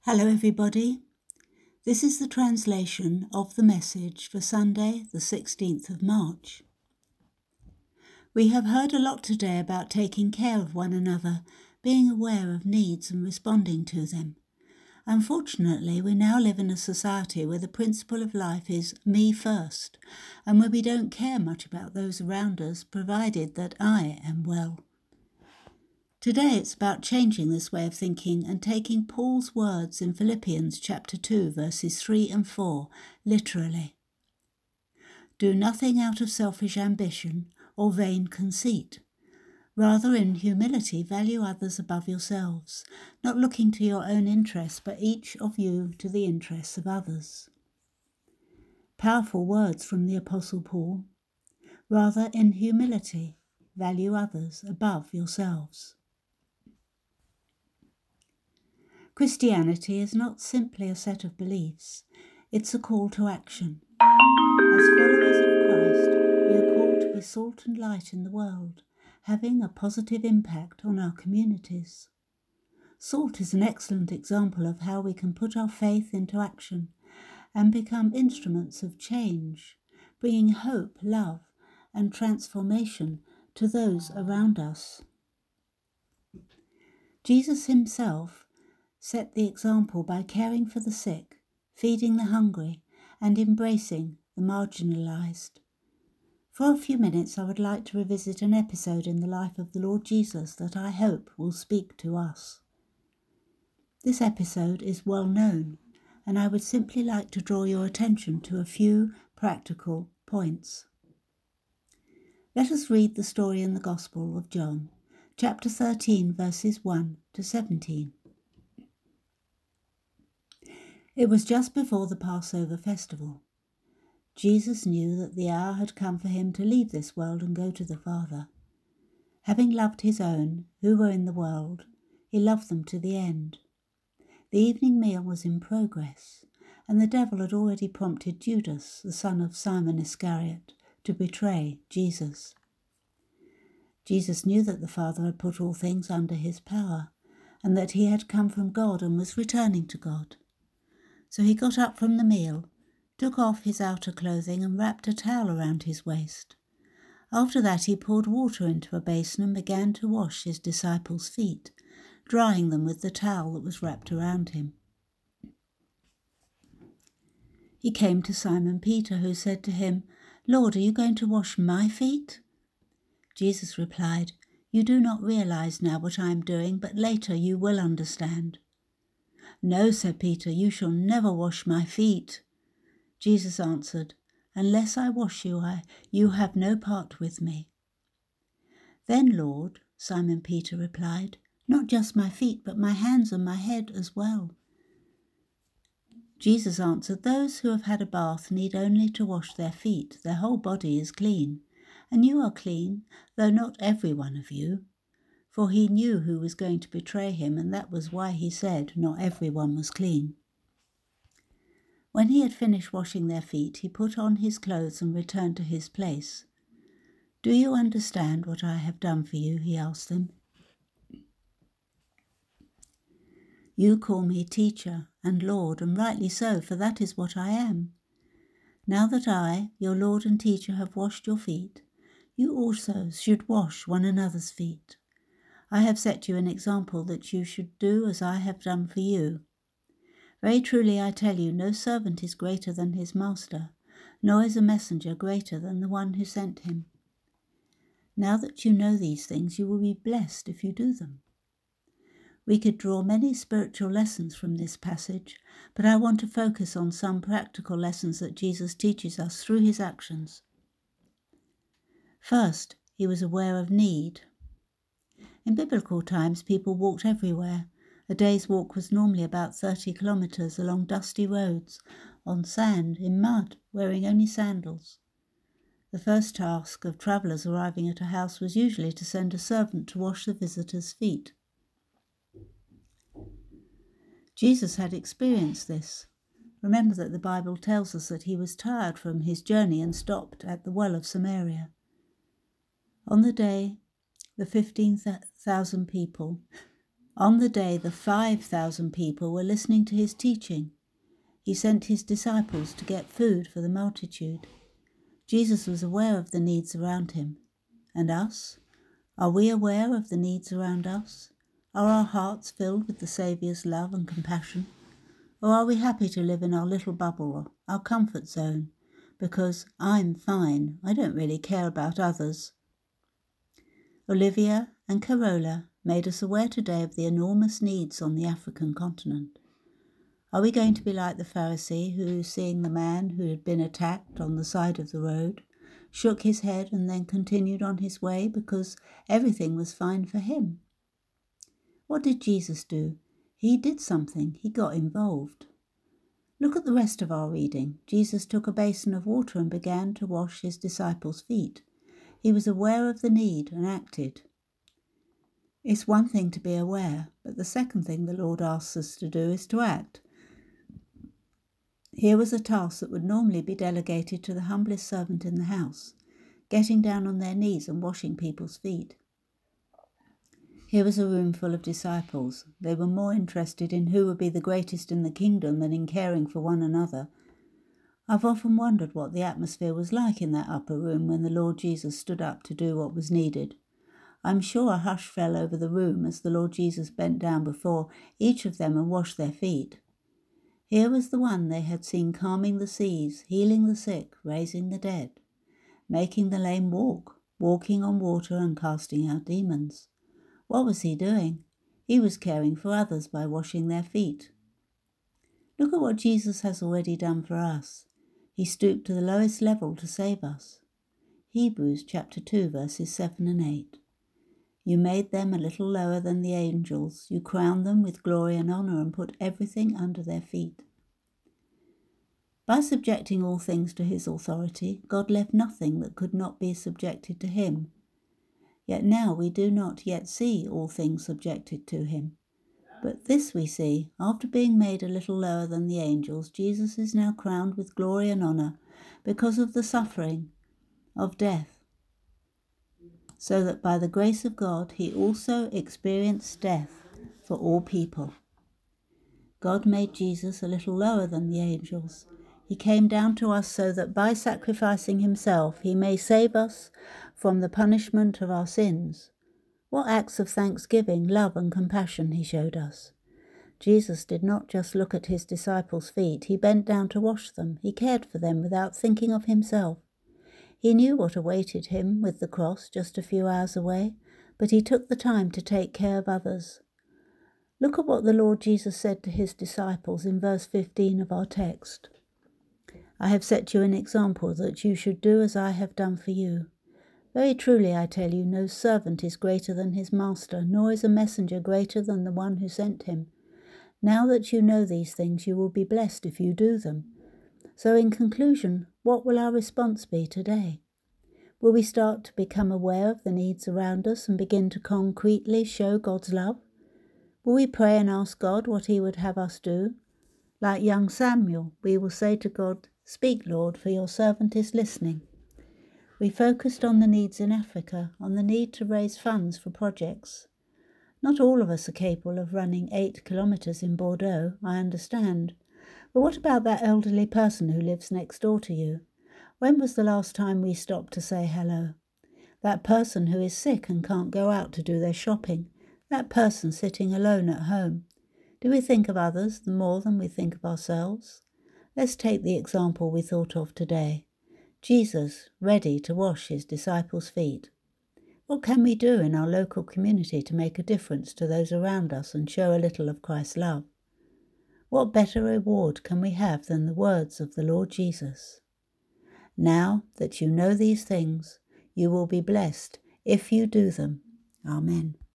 Hello everybody, this is the translation of the message for Sunday the 16th of March. We have heard a lot today about taking care of one another, being aware of needs and responding to them. Unfortunately, we now live in a society where the principle of life is me first, and where we don't care much about those around us, provided that I am well. Today it's about changing this way of thinking and taking Paul's words in Philippians chapter 2 verses 3 and 4 literally. Do nothing out of selfish ambition or vain conceit. Rather, in humility, value others above yourselves, not looking to your own interests, but each of you to the interests of others. Powerful words from the Apostle Paul. Rather, in humility, value others above yourselves. Christianity is not simply a set of beliefs, it's a call to action. As followers of Christ, we are called to be salt and light in the world, having a positive impact on our communities. Salt is an excellent example of how we can put our faith into action and become instruments of change, bringing hope, love, and transformation to those around us. Jesus himself set the example by caring for the sick, feeding the hungry, and embracing the marginalized. For a few minutes I would like to revisit an episode in the life of the Lord Jesus that I hope will speak to us. This episode is well known, and I would simply like to draw your attention to a few practical points. Let us read the story in the Gospel of John, chapter 13, verses 1 to 17. It was just before the Passover festival. Jesus knew that the hour had come for him to leave this world and go to the Father. Having loved his own, who were in the world, he loved them to the end. The evening meal was in progress, and the devil had already prompted Judas, the son of Simon Iscariot, to betray Jesus. Jesus knew that the Father had put all things under his power, and that he had come from God and was returning to God. So he got up from the meal, took off his outer clothing and wrapped a towel around his waist. After that he poured water into a basin and began to wash his disciples' feet, drying them with the towel that was wrapped around him. He came to Simon Peter, who said to him, "Lord, are you going to wash my feet?" Jesus replied, "You do not realize now what I am doing, but later you will understand." "No," said Peter, "you shall never wash my feet." Jesus answered, "Unless I wash you, you have no part with me." "Then, Lord," Simon Peter replied, "not just my feet, but my hands and my head as well." Jesus answered, "Those who have had a bath need only to wash their feet. Their whole body is clean. And you are clean, though not every one of you." For he knew who was going to betray him, and that was why he said not everyone was clean. When he had finished washing their feet, he put on his clothes and returned to his place. "Do you understand what I have done for you?" he asked them. "You call me teacher and Lord, and rightly so, for that is what I am. Now that I, your Lord and teacher, have washed your feet, you also should wash one another's feet. I have set you an example that you should do as I have done for you. Very truly I tell you, no servant is greater than his master, nor is a messenger greater than the one who sent him. Now that you know these things, you will be blessed if you do them." We could draw many spiritual lessons from this passage, but I want to focus on some practical lessons that Jesus teaches us through his actions. First, he was aware of need. In biblical times, people walked everywhere. A day's walk was normally about 30 kilometers along dusty roads, on sand, in mud, wearing only sandals. The first task of travellers arriving at a house was usually to send a servant to wash the visitors' feet. Jesus had experienced this. Remember that the Bible tells us that he was tired from his journey and stopped at the well of Samaria. On the day the 15,000 people On the day the 5,000 people were listening to his teaching, he sent his disciples to get food for the multitude. Jesus was aware of the needs around him. And us? Are we aware of the needs around us? Are our hearts filled with the Saviour's love and compassion? Or are we happy to live in our little bubble, our comfort zone, because I'm fine, I don't really care about others? Olivia and Carola made us aware today of the enormous needs on the African continent. Are we going to be like the Pharisee who, seeing the man who had been attacked on the side of the road, shook his head and then continued on his way because everything was fine for him? What did Jesus do? He did something. He got involved. Look at the rest of our reading. Jesus took a basin of water and began to wash his disciples' feet. He was aware of the need and acted. It's one thing to be aware, but the second thing the Lord asks us to do is to act. Here was a task that would normally be delegated to the humblest servant in the house, getting down on their knees and washing people's feet. Here was a room full of disciples. They were more interested in who would be the greatest in the kingdom than in caring for one another. I've often wondered what the atmosphere was like in that upper room when the Lord Jesus stood up to do what was needed. I'm sure a hush fell over the room as the Lord Jesus bent down before each of them and washed their feet. Here was the one they had seen calming the seas, healing the sick, raising the dead, making the lame walk, walking on water and casting out demons. What was he doing? He was caring for others by washing their feet. Look at what Jesus has already done for us. He stooped to the lowest level to save us. Hebrews chapter 2 verses 7 and 8. You made them a little lower than the angels. You crowned them with glory and honor and put everything under their feet. By subjecting all things to his authority, God left nothing that could not be subjected to him. Yet now we do not yet see all things subjected to him. But this we see, after being made a little lower than the angels, Jesus is now crowned with glory and honor because of the suffering of death, so that by the grace of God he also experienced death for all people. God made Jesus a little lower than the angels. He came down to us so that by sacrificing himself he may save us from the punishment of our sins. What acts of thanksgiving, love and compassion he showed us. Jesus did not just look at his disciples' feet, he bent down to wash them. He cared for them without thinking of himself. He knew what awaited him with the cross just a few hours away, but he took the time to take care of others. Look at what the Lord Jesus said to his disciples in verse 15 of our text. I have set you an example that you should do as I have done for you. Very truly I tell you, no servant is greater than his master, nor is a messenger greater than the one who sent him. Now that you know these things, you will be blessed if you do them. So in conclusion, what will our response be today? Will we start to become aware of the needs around us and begin to concretely show God's love? Will we pray and ask God what he would have us do? Like young Samuel, we will say to God, "Speak, Lord, for your servant is listening." We focused on the needs in Africa, on the need to raise funds for projects. Not all of us are capable of running 8 kilometres in Bordeaux, I understand. But what about that elderly person who lives next door to you? When was the last time we stopped to say hello? That person who is sick and can't go out to do their shopping. That person sitting alone at home. Do we think of others more than we think of ourselves? Let's take the example we thought of today. Jesus, ready to wash his disciples' feet. What can we do in our local community to make a difference to those around us and show a little of Christ's love? What better reward can we have than the words of the Lord Jesus? Now that you know these things, you will be blessed if you do them. Amen.